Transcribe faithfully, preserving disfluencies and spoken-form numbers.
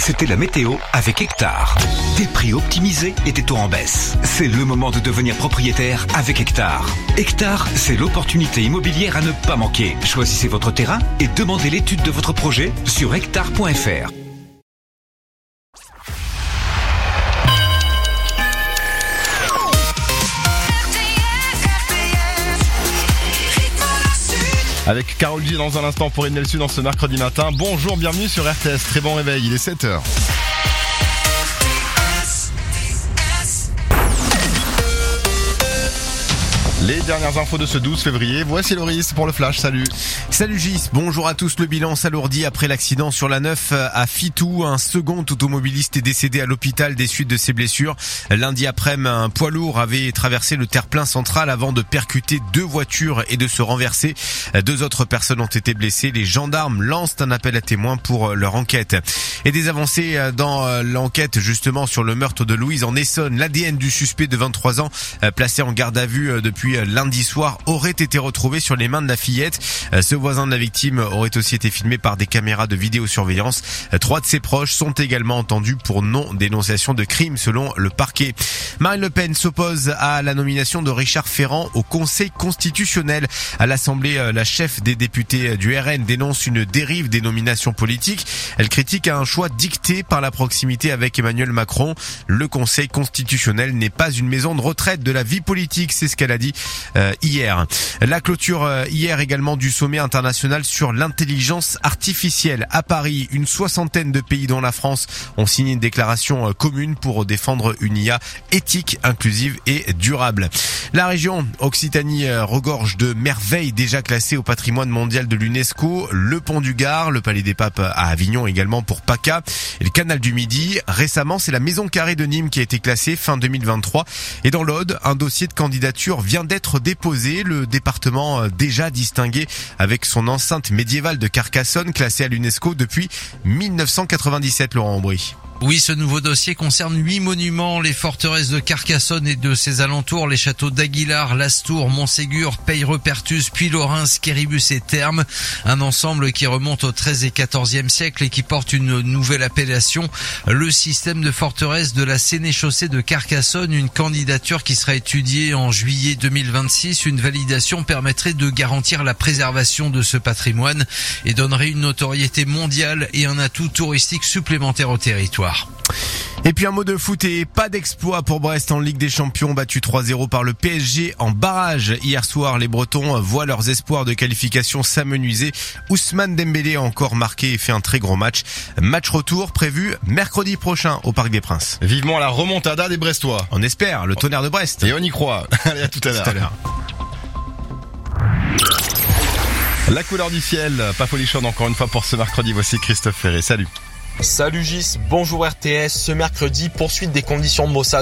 C'était la météo avec Hectare. Des prix optimisés et des taux en baisse. C'est le moment de devenir propriétaire avec Hectare. Hectare, c'est l'opportunité immobilière à ne pas manquer. Choisissez votre terrain et demandez l'étude de votre projet sur hectare point f r. Avec Carole G dans un instant pour Edmel Sud dans ce mercredi matin. Bonjour, bienvenue sur R T S. Très bon réveil, il est sept heures. Les dernières infos de ce douze février, voici Loris pour le Flash, salut. Salut Gis, bonjour à tous. Le bilan s'alourdit après l'accident sur la neuf à Fitou. Un second automobiliste est décédé à l'hôpital des suites de ses blessures. Lundi après-midi, un poids lourd avait traversé le terre-plein central avant de percuter deux voitures et de se renverser. Deux autres personnes ont été blessées. Les gendarmes lancent un appel à témoins pour leur enquête. Et des avancées dans l'enquête justement sur le meurtre de Louise en Essonne. L'A D N du suspect de vingt-trois ans, placé en garde à vue depuis lundi soir, aurait été retrouvé sur les mains de la fillette. Ce voisin de la victime aurait aussi été filmé par des caméras de vidéosurveillance. Trois de ses proches sont également entendus pour non-dénonciation de crime selon le parquet. Marine Le Pen s'oppose à la nomination de Richard Ferrand au Conseil constitutionnel. À l'Assemblée, la chef des députés du R N dénonce une dérive des nominations politiques. Elle critique un choix dicté par la proximité avec Emmanuel Macron. Le Conseil constitutionnel n'est pas une maison de retraite de la vie politique, c'est ce qu'elle a dit euh, hier. La clôture euh, hier également du sommet international sur l'intelligence artificielle à Paris. Une soixantaine de pays dont la France ont signé une déclaration euh, commune pour défendre une I A éthique, inclusive et durable. La région Occitanie euh, regorge de merveilles déjà classées au patrimoine mondial de l'UNESCO. Le pont du Gard, le Palais des Papes à Avignon également pour PACA et le canal du Midi. Récemment, c'est la Maison Carrée de Nîmes qui a été classée fin deux mille vingt-trois. Et dans l'Aude, un dossier de candidature vient d'être déposé. Le département déjà distingué avec son enceinte médiévale de Carcassonne classée à l'UNESCO depuis mille neuf cent quatre-vingt-dix-sept, Laurent Aubry. Oui, ce nouveau dossier concerne huit monuments, les forteresses de Carcassonne et de ses alentours, les châteaux d'Aguilar, Lastour, Montségur, Peyreux-Perthus, puis Lorins, Quéribus et Thermes. Un ensemble qui remonte au treizième et quatorzième siècle et qui porte une nouvelle appellation, le système de forteresse de la sénéchaussée de Carcassonne. Une candidature qui sera étudiée en juillet deux mille vingt-six. Une validation permettrait de garantir la préservation de ce patrimoine et donnerait une notoriété mondiale et un atout touristique supplémentaire au territoire. Et puis un mot de foot et pas d'exploit pour Brest en Ligue des Champions, battu trois zéro par le P S G en barrage. Hier soir, les Bretons voient leurs espoirs de qualification s'amenuiser. Ousmane Dembélé a encore marqué et fait un très gros match. Match retour prévu mercredi prochain au Parc des Princes. Vivement la remontada des Brestois. On espère, le Tonnerre de Brest. Et on y croit. Allez, à tout à l'heure. Tout à l'heure. La couleur du ciel, pas folichonne encore une fois pour ce mercredi. Voici Christophe Ferré. Salut. Salut Gis, bonjour R T S. Ce mercredi, poursuite des conditions maussades